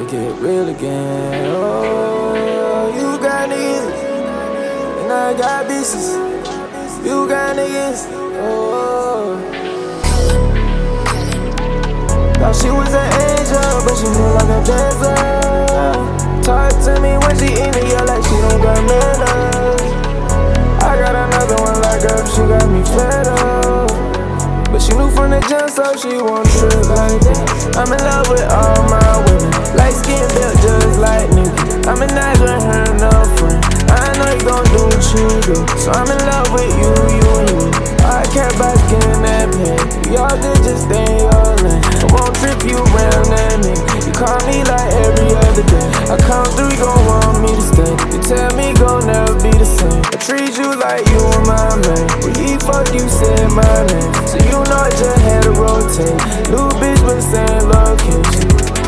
gotta get real again. Oh, you got niggas, and I got bitches. You got niggas, oh. Thought she was an angel, but she moved like a dancer. Talk to me when she in it, yeah, like she don't got manners. I got another one like her, she got me fed up. But she knew from the jump, so she won't trip like that. I'm in love with all my women, light skin built just like Nicki. I'm in nice with her, no friend. I know you gon' do what you do, so I'm in love with you and me. I care about skin that pain. Y'all good, just stay in your lane. I won't trip you around that nigga. You call me like every other day. I come through, you gon' want me to stay. You tell me gon' never be the same. I treat you like you were my man. When you fuck, you said my name, so you know I just had to rotate. New bitch, but same location.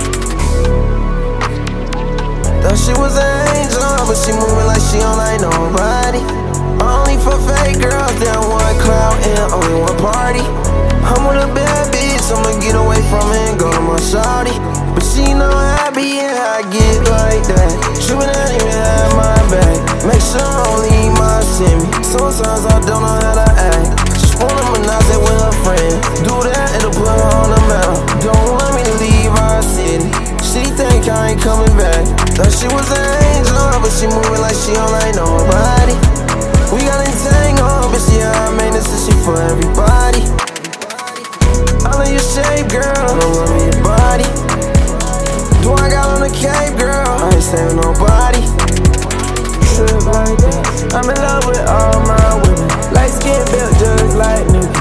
Thought she was an angel, but she moving like she don't like nobody. Only for fake girls, down one cloud and only one party. I'm with a bad bitch, I'ma get away from her and go to my shawty. But she know I be and I get like that. She would not even have my back. Make sure I don't leave my shimmy. Sometimes I don't know how to act. Just wanna monopolize it with her friend. Do that, it'll put her on the map. Don't want me to leave our city. She think I ain't coming back. Thought she was an angel, but she moving like she don't like nobody. We got entangled, but she high maintenance and she for everybody. I love your shape, girl, I don't love me your body. Do I got on the cape, girl? I ain't saving nobody. Trip like that. I'm in love with all my women, light skin built just like Nicki.